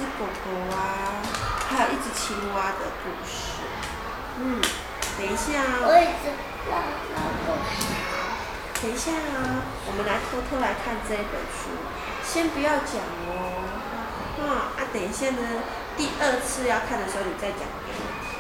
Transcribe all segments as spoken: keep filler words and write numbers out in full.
只狗狗啊，还有一只青蛙的故事。嗯，等一下啊、 我一直拉拉不好。 等一下啊，我们来偷偷来看这一本书，先不要讲哦。啊啊，等一下呢，第二次要看的时候你再讲给我听。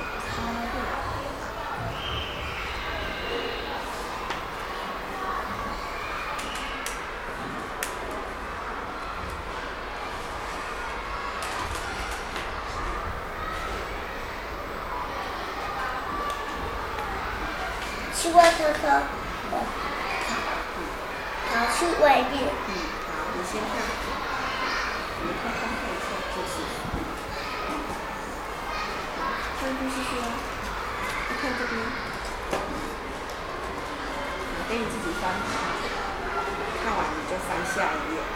青蛙偷偷的跑跑去外面。 嗯，好，你先看，我们偷偷看一下故事书。看故事书啊，要看这边。给你自己翻，看完你就翻下一页。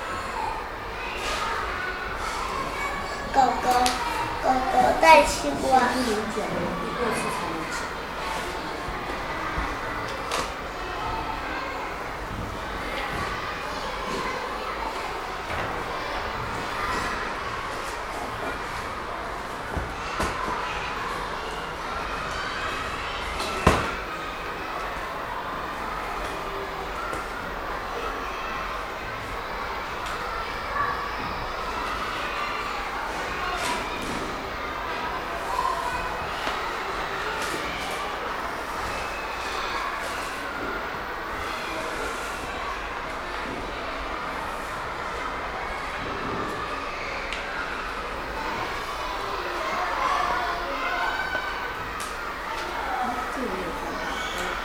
狗狗，狗狗带青蛙。 不能讲，第二次才能讲。这里没有看到。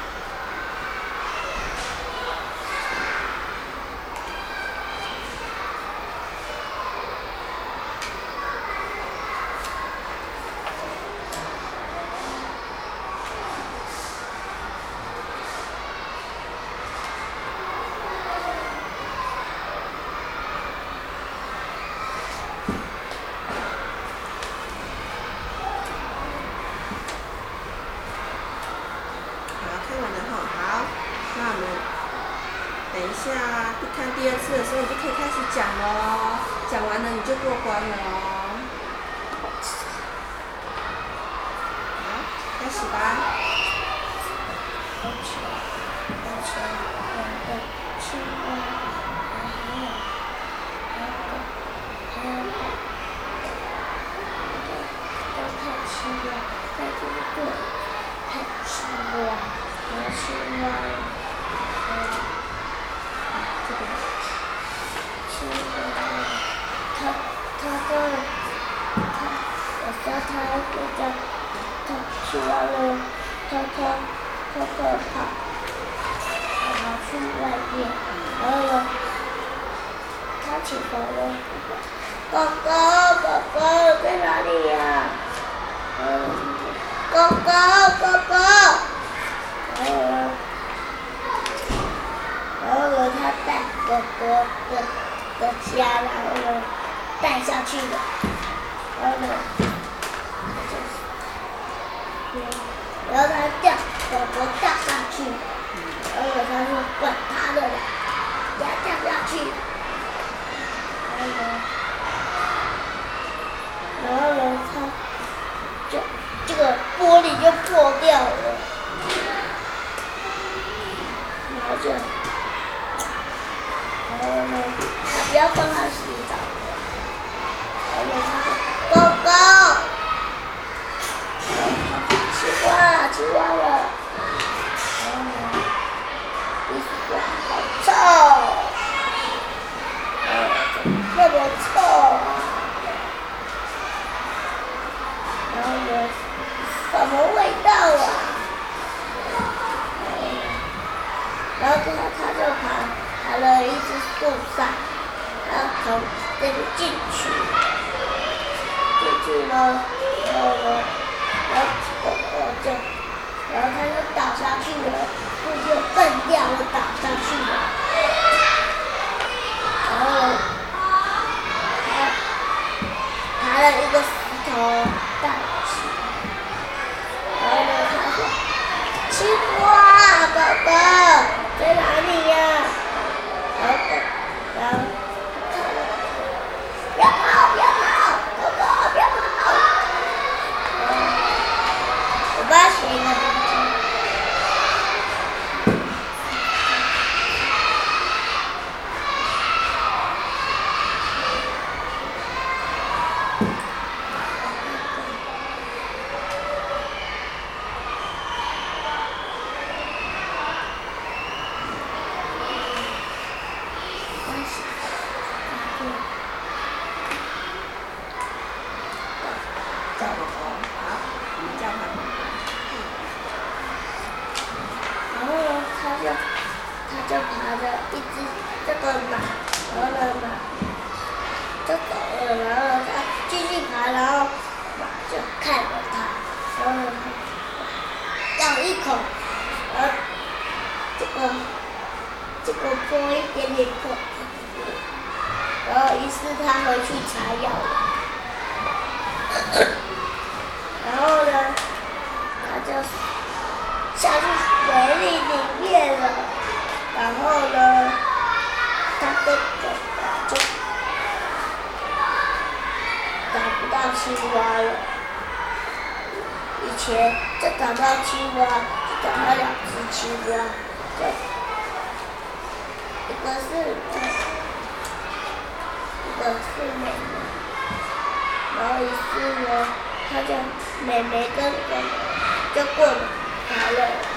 好，看完了哈，好，那我们等一下看第二次的时候，你就可以开始讲喽。讲完了你就过关了哦。好，开始吧。 而且，而且，两个青蛙，还有，还有，还有，都看青蛙，在这个看青蛙，和青蛙，呃， 这个青蛙，它它的，它有时候它会在，它青蛙呢，它它它会跑。跑去外面，然后呢，他起床了，狗狗，狗狗在哪里呀？嗯，狗狗，狗狗，然后呢，然后呢，他带狗狗的的家，然后呢，带下去了，然后呢，然后他掉，狗狗掉下去。然后他说管他的了，给他掉下去。然后呢，然后呢，他就这个玻璃就破掉了，然后就，然后呢，他不要帮他洗澡，然后他说狗狗，青蛙，青蛙了。好臭！呃，那么臭啊！然后呢，什么味道啊？然后他他就爬爬了一只树上，然后从这里进去，进去了，然后呢，然后狗狗就，然后他就倒下去了。就就笨掉了，倒下去了。然后他爬了一个石头带起，然后呢，他说：“青蛙，狗狗在哪里呀？”然后，然后，不要跑，不要跑！ 它，然后就看着它，然后咬一口，然后这个这个破一点点破，然后于是他回去擦药了，然后呢，他就下去水里里面了，然后呢，他的狗就找不到青蛙了。以前就找到青蛙，就找到两只青蛙，对，一个是一个是妹妹，然后于是呢，他就妹妹跟狗就过来了。